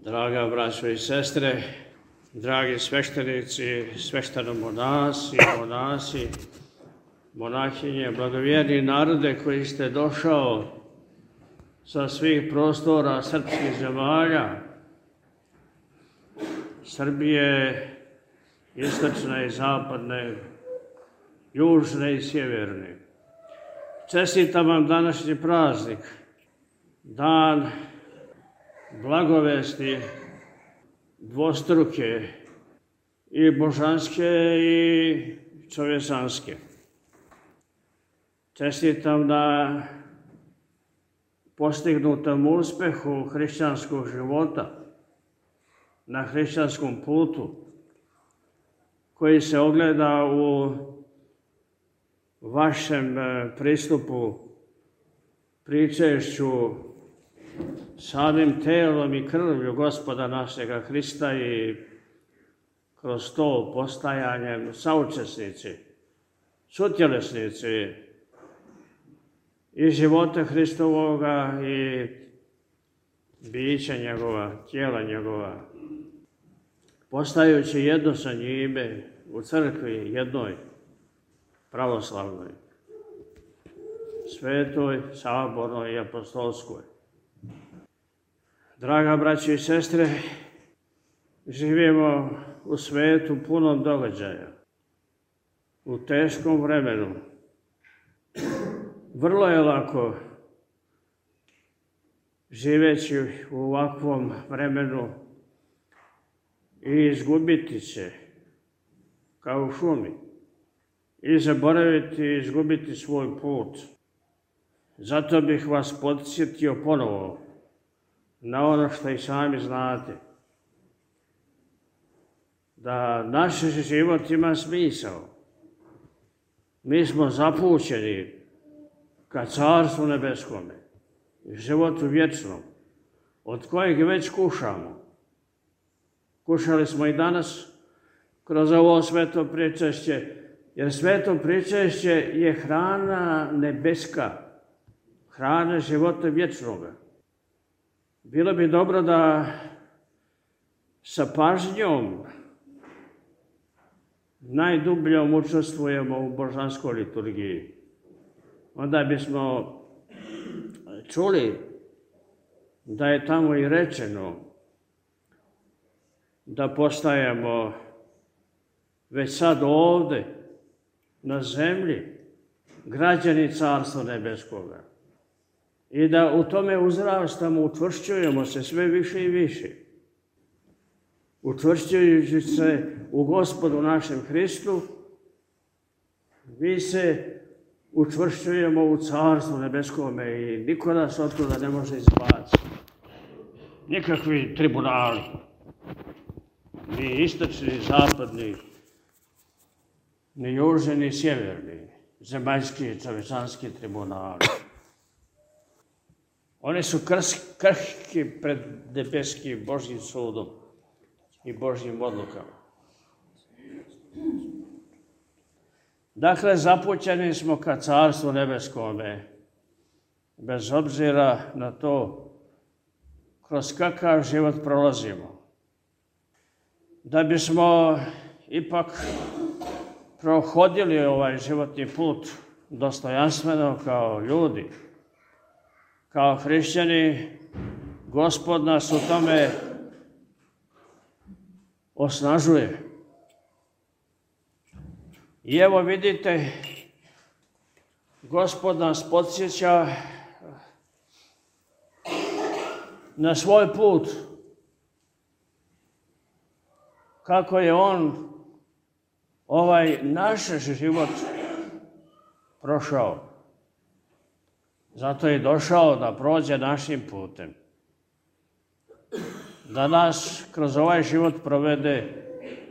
Draga braćo i sestre, dragi sveštenici, sveštenomonasi, monasi, monahinje, blagovjerni narode koji ste došao sa svih prostora srpskih zemalja, Srbije, istočne i zapadne, južne i sjeverne. Čestitam vam današnji praznik, dan blagovesti dvostruke, i božanske i čovječanske. Čestitam na postignutom uspehu hrišćanskog života, na hrišćanskom putu, koji se ogleda u vašem pristupu, pričešću samim telom i krvlju Gospoda našega Hrista i kroz to postajanjem saučesnici, sutjelesnici i života Hristovoga i bića njegova, tijela njegova, postajući jedno sa njime u crkvi jednoj, pravoslavnoj, svetoj, sabornoj i apostolskoj. Draga braći i sestre, živimo u svetu punom događaja, u teškom vremenu. Vrlo je lako, živeći u ovakvom vremenu, i izgubiti se, kao u šumi, i zaboraviti i izgubiti svoj put. Zato bih vas podsjetio ponovo na ono što i sami znate, da naš život ima smisao. Mi smo zapućeni ka Carstvu nebeskome, životu vječnom, od kojeg već kušamo. Kušali smo i danas kroz ovo sveto pričešće, jer sveto pričešće je hrana nebeska, hrana života vječnoga. Bilo bi dobro da sa pažnjom najdubljom učestvujemo u božanskoj liturgiji. Onda bismo čuli da je tamo i rečeno da postajemo već sad ovde, na zemlji, građani Carstva nebeskoga. I da u tome uzrastamo, učvršćujemo se sve više i više. Učvršćujući se u Gospodu našem Hristu, mi se učvršćujemo u Carstvu nebeskome i niko nas od toga ne može izbaciti. Nikakvi tribunali, ni istočni, ni zapadni, ni južni, ni sjeverni, zemaljski i čovječanski tribunali. Oni su krhki pred nebeskim Božjim sudom i Božjim odlukama. Dakle, zapućeni smo ka Carstvu nebeskome, bez obzira na to kroz kakav život prolazimo. Da bismo ipak prohodili ovaj životni put dostojanstveno kao ljudi, kao hrišćani, Gospod nas u tome osnažuje. I evo vidite, Gospod nas podsjeća na svoj put, kako je on ovaj naš život prošao. Zato je došao da prođe našim putem, da nas kroz ovaj život provede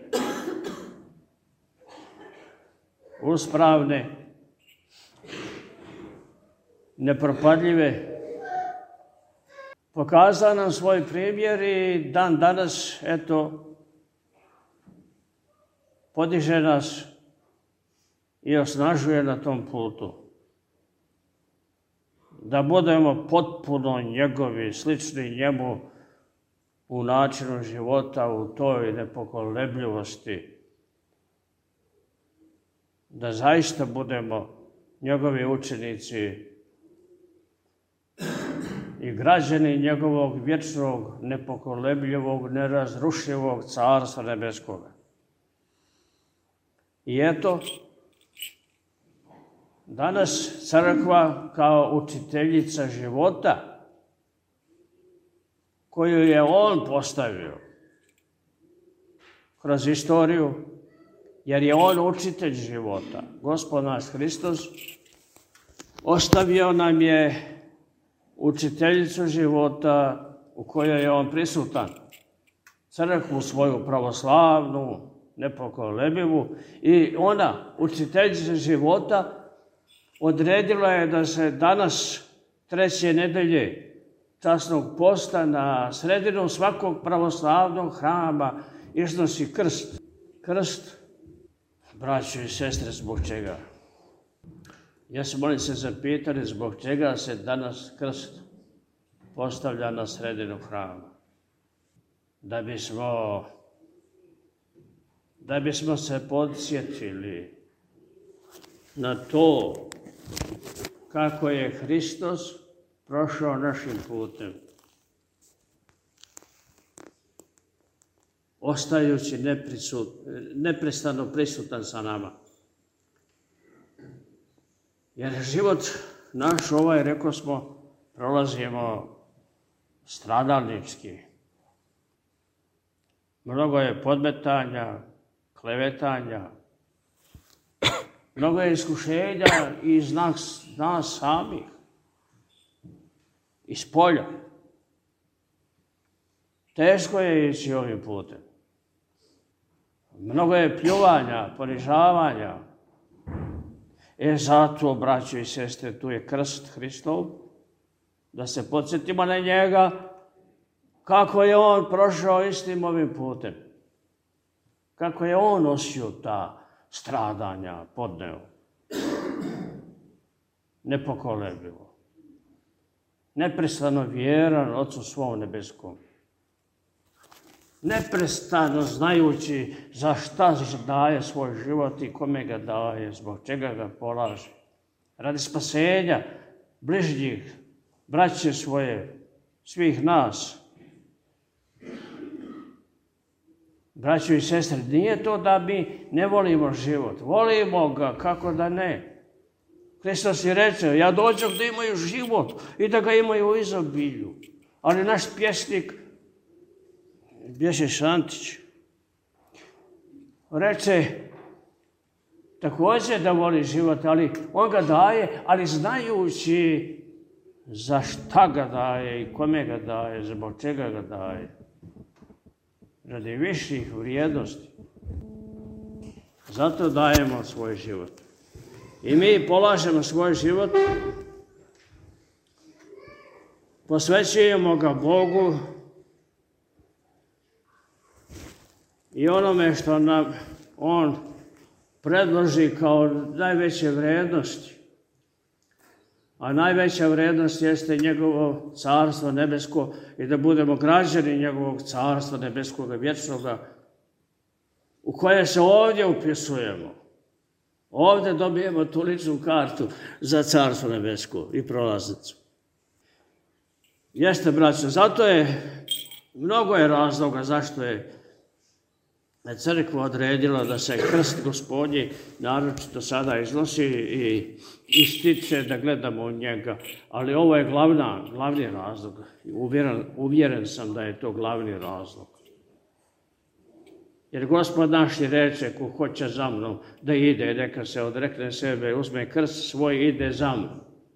uspravne, nepropadljive. Pokazao nam svoj primjer i dan danas, eto, podiže nas i osnažuje na tom putu. Da budemo potpuno njegovi, slični njemu u načinu života, u toj nepokolebljivosti, da zaista budemo njegovi učenici i građani njegovog vječnog, nepokolebljivog, nerazrušivog Carstva nebeskoga. I eto, danas crkva kao učiteljica života, koju je on postavio kroz istoriju, jer je on učitelj života. Gospod naš Hristos ostavio nam je učiteljicu života u kojoj je on prisutan. Crkvu svoju pravoslavnu, nepokolebljivu, i ona, učiteljica života, odredila je da se danas, 3. nedelje časnog posta, na sredinu svakog pravoslavnog hrama iznosi krst. Krst, braćo i sestre, zbog čega? Ja se molim se zapitali zbog čega se danas krst postavlja na sredinu hrama. Da bismo se podsjetili na to kako je Hristos prošao našim putem, ostajući neprestano prisutan sa nama. Jer život naš rekao smo, prolazimo stradalnički. Mnogo je podmetanja, klevetanja, mnogo je iskušenja iz nas samih, iz polja. Teško je ići ovim putem. Mnogo je pljuvanja, ponižavanja. Zato, braćo i sestre, tu je krst Hristov, da se podsjetimo na njega kako je on prošao istim ovim putem. Kako je on nosio ta stradanja, podneo. Nepokolebljivo. Neprestano vjeran Otcu svom nebeskom. Neprestano znajući za šta daje svoj život i kome ga daje, zbog čega ga polaže. Radi spasenja bližnjih, braće svoje, svih nas. Braćo i sestre, nije to da mi ne volimo život. Volimo ga, kako da ne. Hristos je reče, ja dođem da imaju život i da ga imaju u izobilju. Ali naš pjesnik, Bješe Šantić, reče također da voli život, ali on ga daje, ali znajući za šta ga daje i kome ga daje, zbog čega ga daje. Radi viših vrijednosti. Zato dajemo svoj život. I mi polažemo svoj život, posvećujemo ga Bogu i onome što nam on predloži kao najveće vrijednosti. A najveća vrijednost jeste njegovo carstvo nebesko i da budemo građani njegovog carstva nebeskoga, vječnoga, u koje se ovdje upisujemo. Ovdje dobijemo tu ličnu kartu za carstvo nebesko i prolaznicu. Jeste, braćo, zato mnogo je razloga zašto je crkva odredila da se krst Gospodnji naročito sada iznosi i ističe da gledamo u njega. Ali ovo je glavni razlog. Uvjeren sam da je to glavni razlog. Jer Gospod naš je reče, ko hoće za mnom da ide, neka se odrekne sebe, uzme krst svoj i ide za mnom.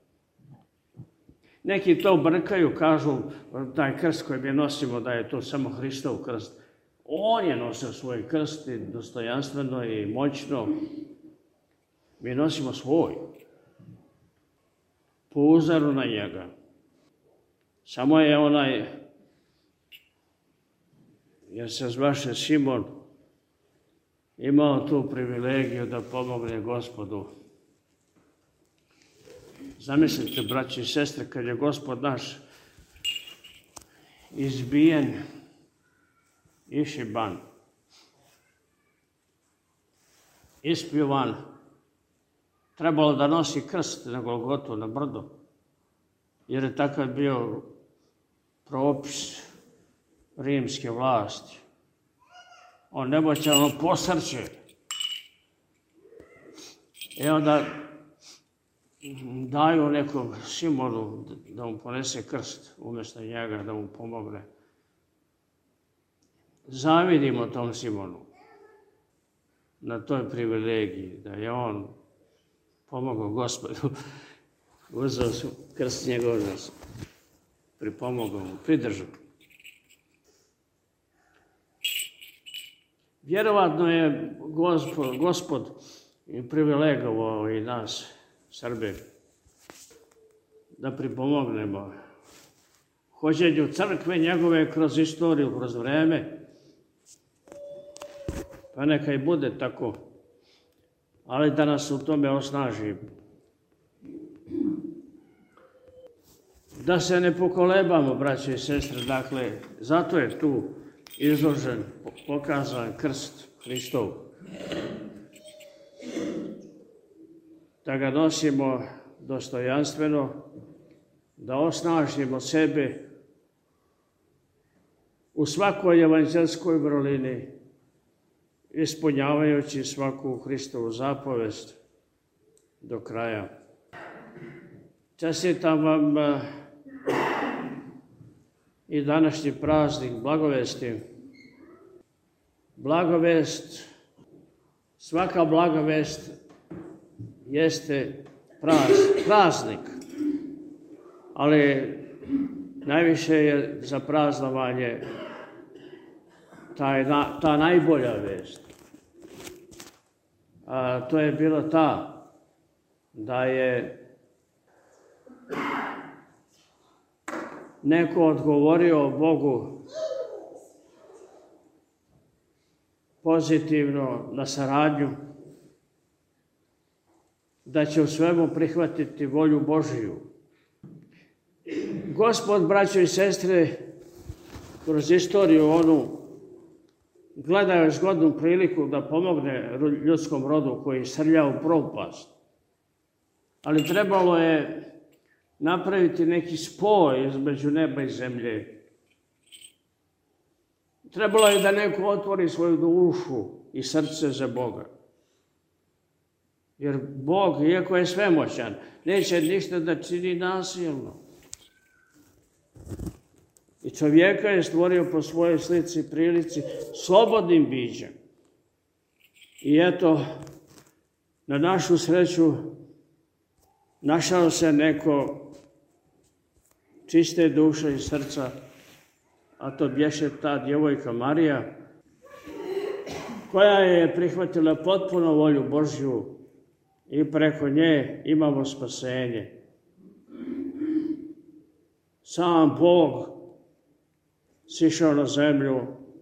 Neki to brkaju, kažu taj krst koji mi nosimo da je to samo Hristov krst. On je nosio svoj krst i dostojanstveno i moćno. Mi nosimo svoj. Po uzoru na njega. Samo je jer se zvaše Simon, imao tu privilegiju da pomogne Gospodu. Zamislite, braći i sestre, kad je Gospod naš izbijen išiban, ispljuvan, trebalo da nosi krst na Golgotu, na brdo, jer je takav bio propis rimske vlasti. On nemoćan, posrće. I onda daju nekom Simonu da mu ponese krst umjesto njega, da mu pomogne. Zavidimo tom Simonu na toj privilegiji, da je on pomogao Gospodu. Uzeo su krst njegov, pripomogao mu, pridržao. Vjerovatno je Gospod privilegovao i nas, Srbe, da pripomognemo hođenju crkve njegove kroz istoriju, kroz vreme. Pa neka i bude tako, ali da nas u tome osnaži. Da se ne pokolebamo, braće i sestre, dakle, zato je tu izložen, pokazan krst Hristov. Da ga nosimo dostojanstveno, da osnažimo sebe u svakoj evanđelskoj vrlini, ispunjavajući svaku Hristovu zapovest do kraja. Čestitam vam i današnji praznik blagovesti. Blagovest, svaka blagovest jeste praznik, ali najviše je za praznovanje ta najbolja vest. To je bila ta da je neko odgovorio Bogu pozitivno na saradnju, da će u svemu prihvatiti volju Božiju. Gospod, braćo i sestre, kroz istoriju onu gledao je zgodnu priliku da pomogne ljudskom rodu koji srlja u propast. Ali trebalo je napraviti neki spoj između neba i zemlje. Trebalo je da neko otvori svoju dušu i srce za Boga. Jer Bog, iako je svemoćan, neće ništa da čini nasilno. I čovjeka je stvorio po svojoj slici i prilici slobodnim bićem. I eto, na našu sreću, našao se neko čiste duše i srca, a to bješe ta djevojka Marija, koja je prihvatila potpuno volju Božju i preko nje imamo spasenje. Sam Bog sišao na zemlju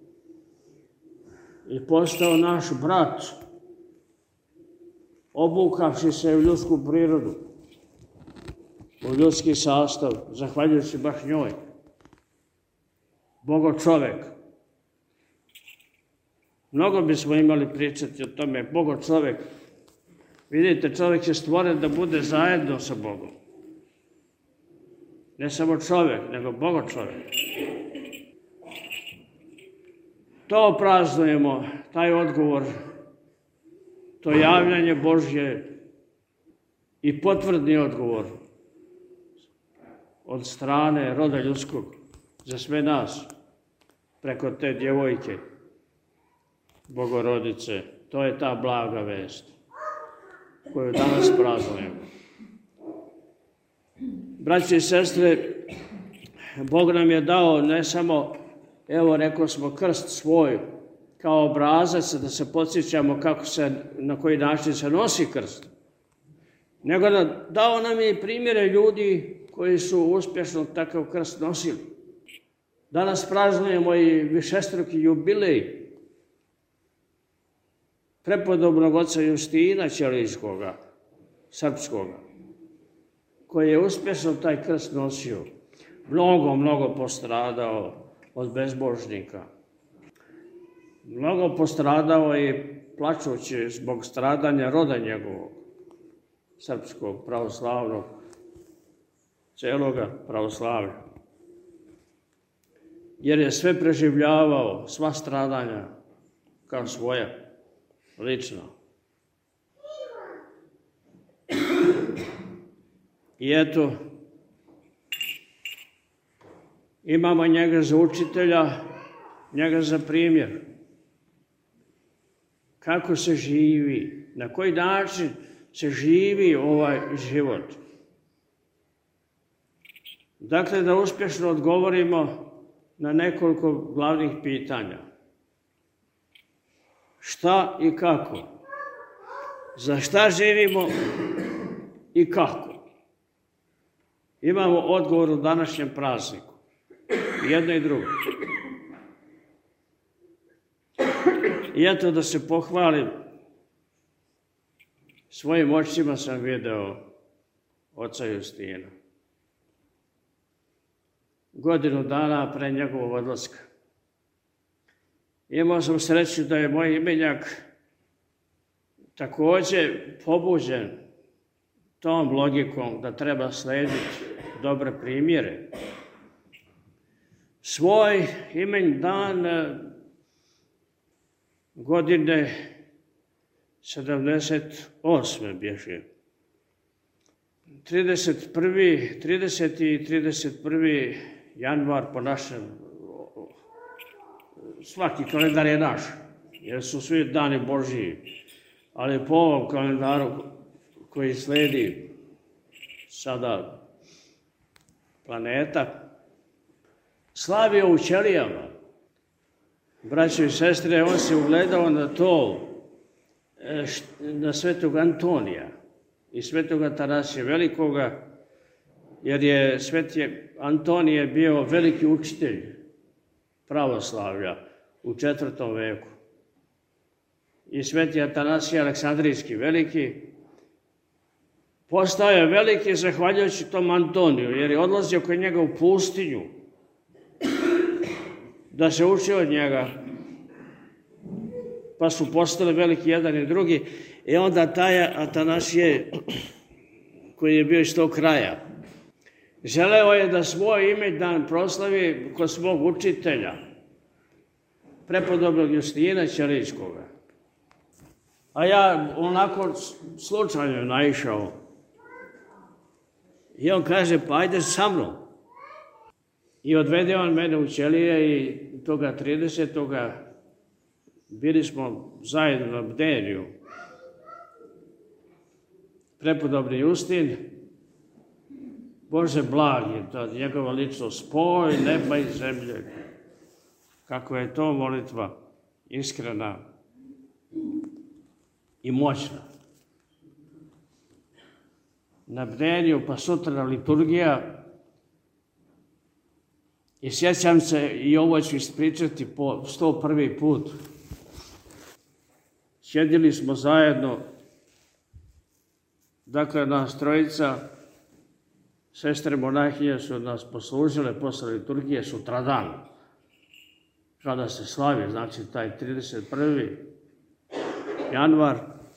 i postao naš brat, obukavši se u ljudsku prirodu, u ljudski sastav, zahvaljujući baš njoj. Bogo čovek. Mnogo bismo imali pričati o tome, Bogo čovek. Vidite, čovek je stvoren da bude zajedno sa Bogom. Ne samo čovek, nego Bogo čovek. To praznujemo, taj odgovor, to javljanje Božje i potvrdni odgovor od strane roda ljudskog za sve nas preko te djevojke, Bogorodice. To je ta blaga vest koju danas praznujemo. Braći i sestre, Bog nam je dao ne samo, evo rekao smo, krst svoj kao obrazac da se podsjećamo na koji način se nosi krst, nego dao nam je i primjere ljudi koji su uspješno takav krst nosili. Danas praznujemo i višestruki jubilej prepodobnog oca Justina Ćelijskoga, srpskoga, koji je uspješno taj krst nosio, mnogo postradao od bezbožnika. mnogo postradao i plačući zbog stradanja roda njegovog, srpskog, pravoslavnog, celoga pravoslavlja. Jer je sve preživljavao, sva stradanja, kao svoja, lično. I eto, imamo njega za učitelja, njega za primjer. Kako se živi, na koji način se živi ovaj život. Dakle, da uspješno odgovorimo na nekoliko glavnih pitanja. Šta i kako? Za šta živimo i kako? Imamo odgovor u današnjem prazniku. Jedno i drugo. I eto da se pohvalim, svojim očima sam video oca Justina. Godinu dana pre njegovog odlaska. Imao sam sreću da je moj imenjak također pobuđen tom logikom da treba slediti dobre primjere. Svoj imendan godine 78. bješe. 30. i 31. januar po našem, svaki kalendar je naš, jer su svi dani Božiji, ali po ovom kalendaru koji sledi sada planeta, slavio u ćelijama. Braćo i sestre, on se ugledao na to, na svetog Antonija i svetog Atanasija Velikoga, jer je sveti Antonije bio veliki učitelj pravoslavlja u 4. veku. I sveti Atanasije Aleksandrijski veliki postao je veliki zahvaljujući tom Antoniju, jer je odlazio kod njega u pustinju da se uči od njega, pa su postali veliki jedan i drugi. I onda taj Atanasije, koji je bio iz tog kraja, želeo je da svoj imendan proslavi kod svog učitelja, prepodobnog Justina Ćelijskoga. A ja onako slučajno naišao. I on kaže, pa ajde sa mnom. I odvede on mene u Ćelije i toga 30. bili smo zajedno na bdenju. Prepodobni Justin, Bože blagi, ta njegova ličnost, spoj neba i zemlje. Kako je to molitva iskrena i moćna. Na bdenju, pa sutra liturgija. I sjećam se, i ovo ću ispričati po 101. put. Sjedili smo zajedno, dakle, nas trojica, sestre monahinje su nas poslužile posle liturgije sutradan, kada se slavi, znači taj 31. januar.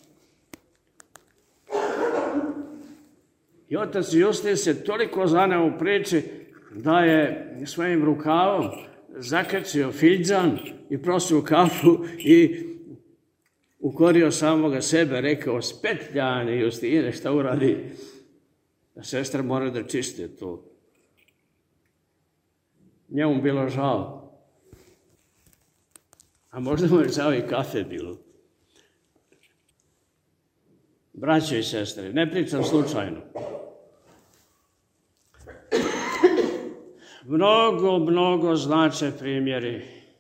I otac Justin se toliko zaneo u priči da je svojim rukavom zakačio filjđan i prosio kafu i ukorio samoga sebe, rekao, spetljani Justine, šta uradi? Sestra mora da čiste to. Njemu bilo žao. A možda mu je žao i kafe bilo. Braćo i sestre, ne pričam slučajno. Mnogo znače primjeri.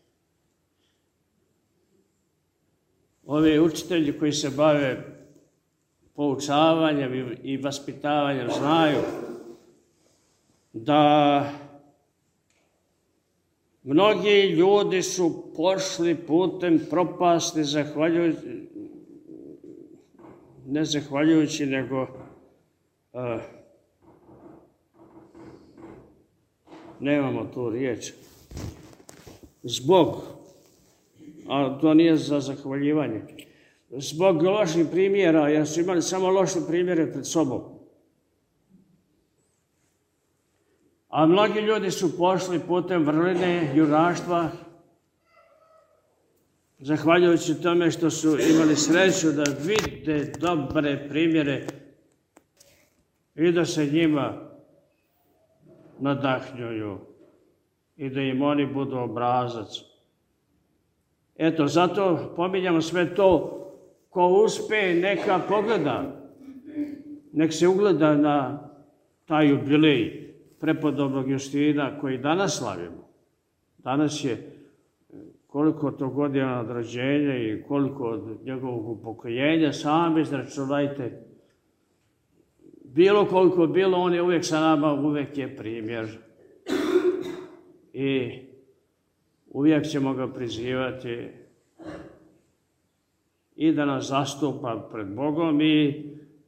Ovi učitelji koji se bave poučavanjem i vaspitavanjem znaju da mnogi ljudi su pošli putem propasti ne zahvaljujući, nego nemamo tu riječ, zbog a to nije za zahvaljivanje. Zbog loših primjera, jer su imali samo loše primjere pred sobom. A mnogi ljudi su pošli putem vrline, junaštva, zahvaljujući tome što su imali sreću da vide dobre primjere i da se njima nadahnjuju i da im oni budu obrazac. Eto, zato pominjamo sve to. Ko uspe, neka pogleda, nek se ugleda na taj jubilej prepodobnog Justina koji danas slavimo. Danas je koliko to godina od rođenja i koliko od njegovog upokojenja, sami izračunajte. Bilo koliko bilo, on je uvijek sa nama, uvijek je primjer. I uvijek ćemo ga prizivati i da nas zastupa pred Bogom i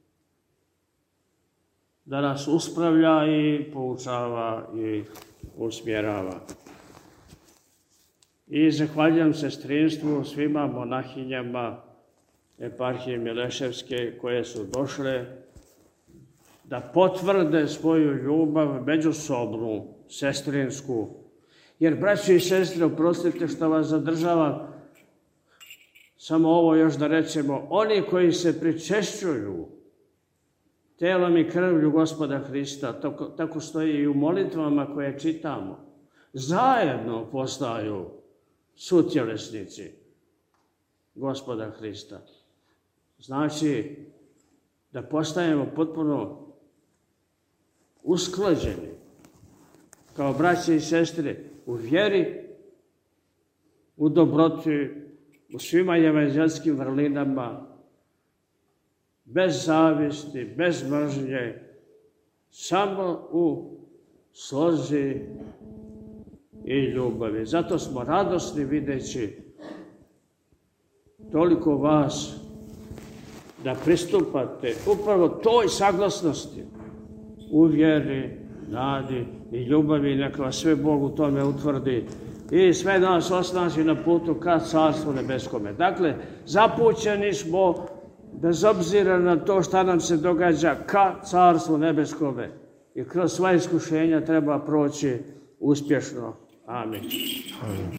da nas uspravlja i poučava i usmjerava. I zahvaljujem sestrinstvu, svima monahinjama eparhije Mileševske koje su došle da potvrde svoju ljubav međusobnu, sestrinsku. Jer, braći i sestre, oprostite što vas zadržavam, samo ovo još da rečemo, oni koji se pričešćuju telom i krvlju Gospoda Hrista, tako stoji i u molitvama koje čitamo, zajedno postaju sutjelesnici Gospoda Hrista. Znači da postajemo potpuno usklađeni kao braće i sestre u vjeri, u dobroti, u svima evanđelskim vrlinama, bez zavisti, bez mržnje, samo u slozi i ljubavi. Zato smo radosni videći toliko vas da pristupate upravo toj saglasnosti u vjeri, nadi i ljubavi. Neka vas sve Bog u tome utvrdi i sve nas osnaži na putu ka Carstvu nebeskome. Dakle, zapućeni smo bez obzira na to šta nam se događa ka Carstvu nebeskome i kroz sva iskušenja treba proći uspješno. Amin.